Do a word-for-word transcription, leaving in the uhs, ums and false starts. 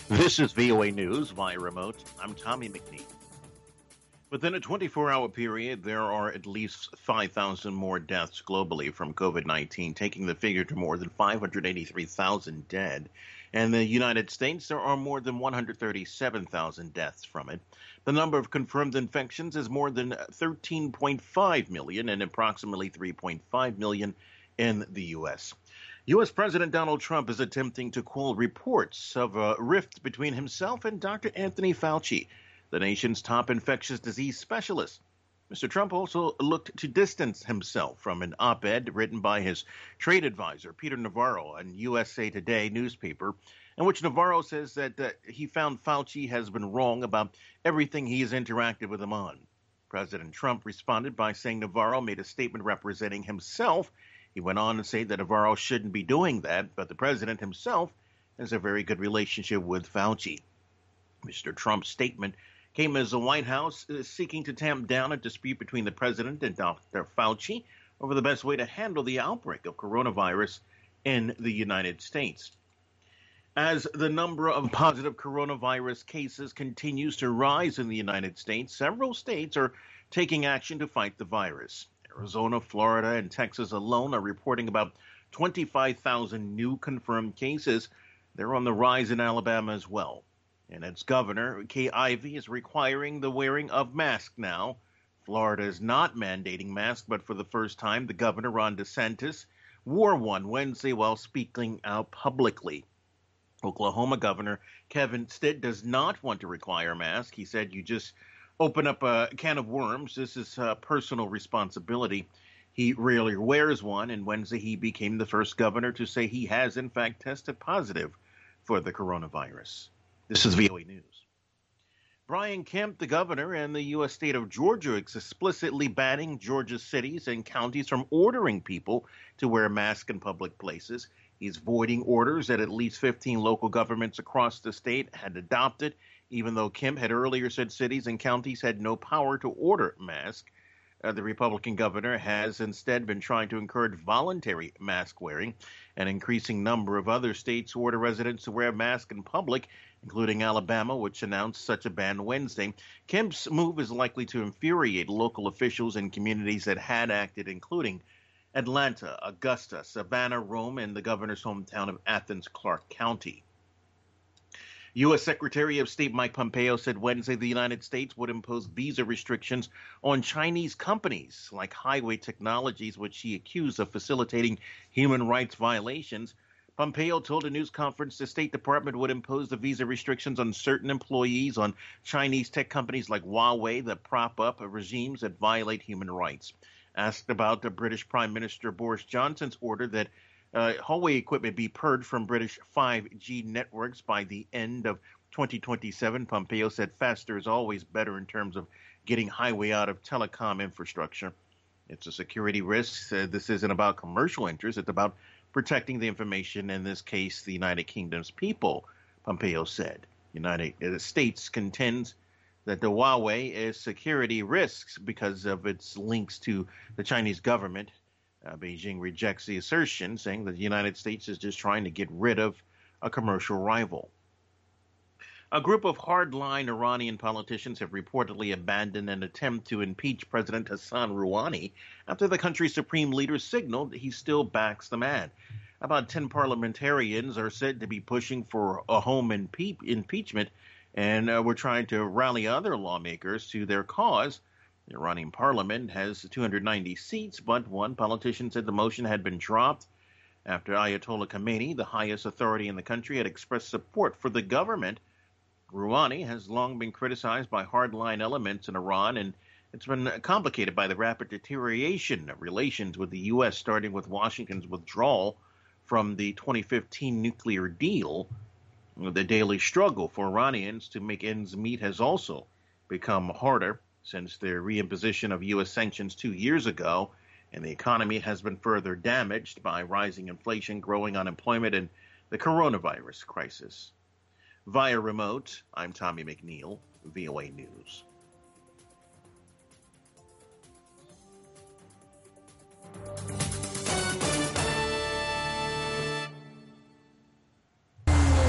This is V O A News via remote. I'm Tommy McNeil. Within a twenty-four hour period, there are at least five thousand more deaths globally from COVID nineteen, taking the figure to more than five hundred eighty-three thousand dead. In the United States, there are more than one hundred thirty-seven thousand deaths from it. The number of confirmed infections is more than thirteen point five million and approximately three point five million in the U S U S. President Donald Trump is attempting to quell reports of a rift between himself and Doctor Anthony Fauci, the nation's top infectious disease specialist. Mister Trump also looked to distance himself from an op-ed written by his trade advisor, Peter Navarro, in U S A Today newspaper, in which Navarro says that uh, he found Fauci has been wrong about everything he has interacted with him on. President Trump responded by saying Navarro made a statement representing himself. He went on to say that Navarro shouldn't be doing that, but the president himself has a very good relationship with Fauci. Mister Trump's statement came as the White House is seeking to tamp down a dispute between the president and Doctor Fauci over the best way to handle the outbreak of coronavirus in the United States. As the number of positive coronavirus cases continues to rise in the United States, several states are taking action to fight the virus. Arizona, Florida, and Texas alone are reporting about twenty-five thousand new confirmed cases. They're on the rise in Alabama as well. And its governor, Kay Ivey, is requiring the wearing of masks now. Florida is not mandating masks, but for the first time, the governor, Ron DeSantis, wore one Wednesday while speaking out publicly. Oklahoma Governor Kevin Stitt does not want to require masks. He said, you just open up a can of worms. This is uh, personal responsibility. He rarely wears one, and Wednesday he became the first governor to say he has, in fact, tested positive for the coronavirus. This is V O A News. Brian Kemp, the governor in the U S state of Georgia, is explicitly banning Georgia's cities and counties from ordering people to wear masks in public places. He's voiding orders that at least fifteen local governments across the state had adopted, even though Kemp had earlier said cities and counties had no power to order masks. Uh, the Republican governor has instead been trying to encourage voluntary mask wearing. An increasing number of other states order residents to wear masks in public, including Alabama, which announced such a ban Wednesday. Kemp's move is likely to infuriate local officials in communities that had acted, including Atlanta, Augusta, Savannah, Rome, and the governor's hometown of Athens, Clarke County. U S. Secretary of State Mike Pompeo said Wednesday the United States would impose visa restrictions on Chinese companies like Highway Technologies, which he accused of facilitating human rights violations. Pompeo told a news conference the State Department would impose the visa restrictions on certain employees on Chinese tech companies like Huawei that prop up regimes that violate human rights. Asked about the British Prime Minister Boris Johnson's order that uh, Huawei equipment be purged from British five G networks by the end of twenty twenty-seven, Pompeo said faster is always better in terms of getting Huawei out of telecom infrastructure. It's a security risk. Uh, this isn't about commercial interests. It's about protecting the information, in this case, the United Kingdom's people, Pompeo said. United States contends that the Huawei is security risks because of its links to the Chinese government. Uh, Beijing rejects the assertion, saying that the United States is just trying to get rid of a commercial rival. A group of hardline Iranian politicians have reportedly abandoned an attempt to impeach President Hassan Rouhani after the country's supreme leader signaled he still backs the man. About ten parliamentarians are said to be pushing for a home impe- impeachment, and uh, we're trying to rally other lawmakers to their cause. The Iranian parliament has two hundred ninety seats, but one politician said the motion had been dropped after Ayatollah Khamenei, the highest authority in the country, had expressed support for the government. Rouhani has long been criticized by hardline elements in Iran, and it's been complicated by the rapid deterioration of relations with the U S, starting with Washington's withdrawal from the twenty fifteen nuclear deal. The daily struggle for Iranians to make ends meet has also become harder since the reimposition of U S sanctions two years ago, and the economy has been further damaged by rising inflation, growing unemployment, and the coronavirus crisis. Via remote, I'm Tommy McNeil, V O A News.